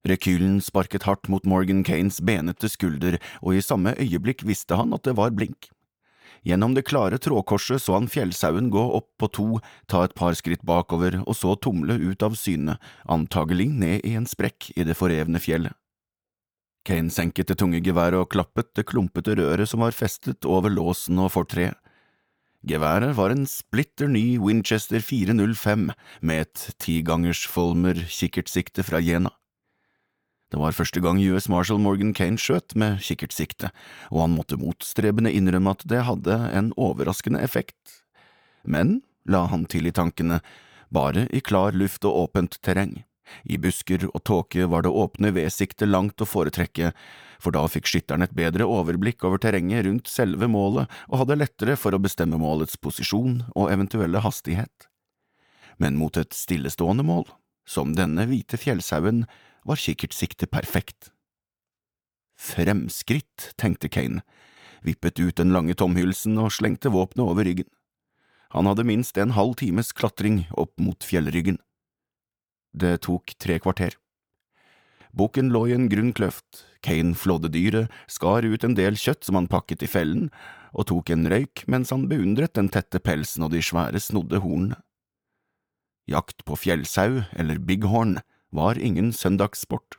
Rekylen sparket hardt mot Morgan Kanes benete skulder, og i samme øyeblikk visste han at det var blink. Gjennom det klare trådkorset så han fjellsauen gå opp på to, ta et par skritt bakover og så tumle ut av syne, antagelig ned i en sprekk i det forrevne fjellet. Kane senket det tunge geværet og klappet det klumpete røret som var festet over låsen og fortreet. Geværet var en splitter ny Winchester 405 med et 10-gangers Fulmer kikkertsikte fra Jena. Det var første gang US Marshal Morgan Kane skjøt med kikkertsikte, og han måtte motstrebende innrømme at det hadde en overraskende effekt. Men, la han til i tankene, bare i klar luft og åpent terreng. I busker og tåke var det åpne vedsikte langt å foretrekke, for da fikk skytteren et bedre overblikk over terrenget rundt selve målet og hadde lettere for å bestemme målets posisjon og eventuelle hastighet. Men mot et stillestående mål, som denne hvite fjellsauen, var kikkertsikte perfekt. Fremskritt, tenkte Kane, vippet ut den lange tomhylsen og slengte våpenet over ryggen. Han hadde minst en halv times klatring opp mot fjellryggen. Det tok 3 kvarter. Bukken lå i en grunn kløft. Kane flådde dyret, skar ut en del kjøtt som han pakket i fellen, og tok en røyk mens han beundret den tette pelsen og de svære snodde hornene. Jakt på fjellsau, eller bighorn, var ingen søndagssport.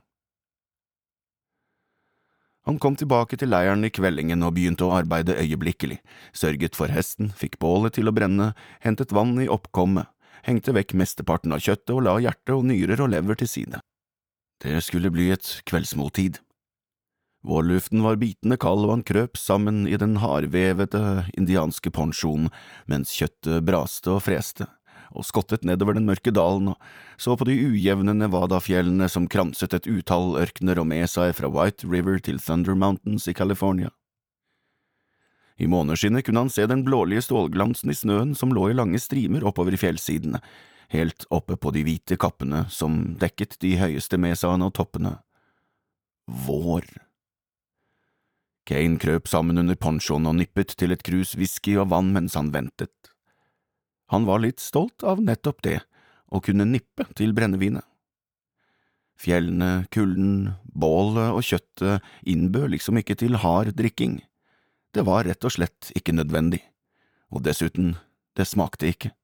Han kom tilbake til leiren i kveldingen og begynte å arbeide øyeblikkelig, sørget for hesten, fikk bålet til å brenne, hentet vann i oppkommet, hengte vekk mesteparten av kjøttet og la hjerte og nyrer og lever til side. Det skulle bli et kveldsmåltid. Vårluften var bitende kald og han krøp sammen i den hardvevete indianske ponchoen mens kjøttet braste og freste, og skottet nedover den mørke dalen og så på de ujevne Nevada-fjellene som kranset et utall ørkner og mesaer fra White River til Thunder Mountains i California. I måneskinnet kunne han se den blålige stålglansen i snøen som lå i lange strimer oppover i fjellsidene, helt oppe på de hvite kappene som dekket de høyeste mesaene og toppene. Vår. Kane krøp sammen under ponchoen og nippet til et krus whisky og vann mens han ventet. Han var litt stolt av nettopp det, å kunne nippe til brennevinet. Fjellene, kulden, bålet og kjøttet innbød liksom ikke til hard drikking. Det var rett og slett ikke nødvendig, og dessuten, det smakte ikke.